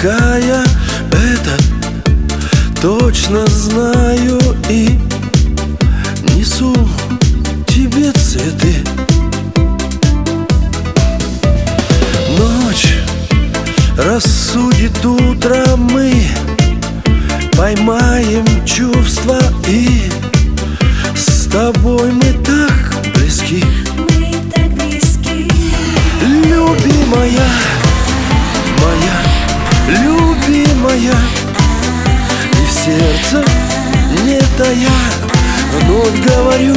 какая, это точно знаю, и несу тебе цветы. Ночь рассудит утро, мы поймаем чувства, и с тобой мы так близки. Мы так близки. Любимая, моя, любимая, и в сердце не тая вновь говорю: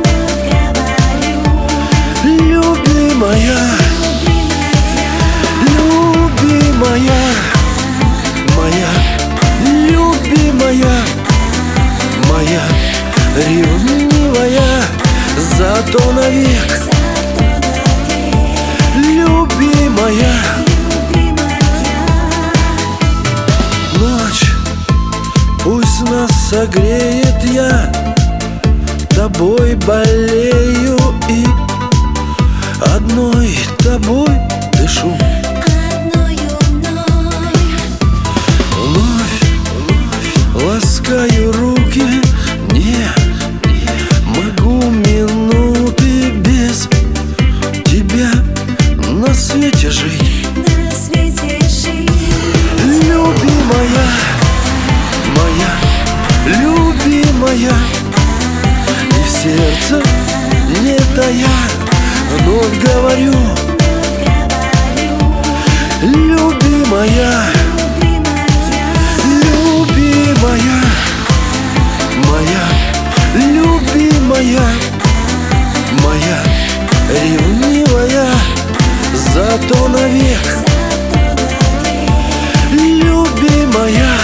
любимая, любимая, моя, любимая, моя, ревнивая, зато навек. Любимая, ночь пусть нас согреет, я тобой болею и одной тобой дышу. Вновь ласкаю руки, не могу минуты без тебя на свете жить. Любимая, моя, любимая, и в сердце не тая вновь говорю: любимая, любимая, моя, любимая, моя, ревнивая, зато навек. Любимая.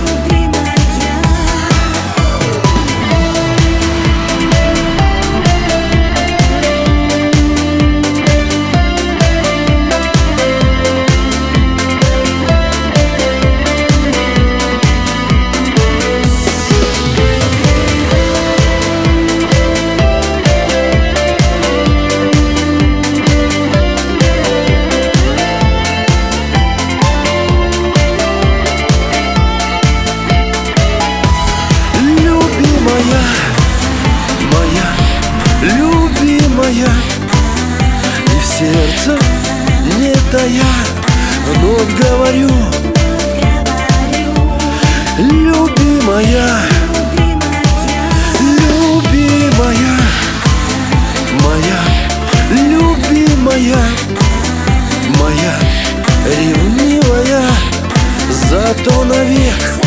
Любимая, и в сердце не тая вновь говорю: любимая, любимая, моя, любимая, моя, ревнивая, зато навек.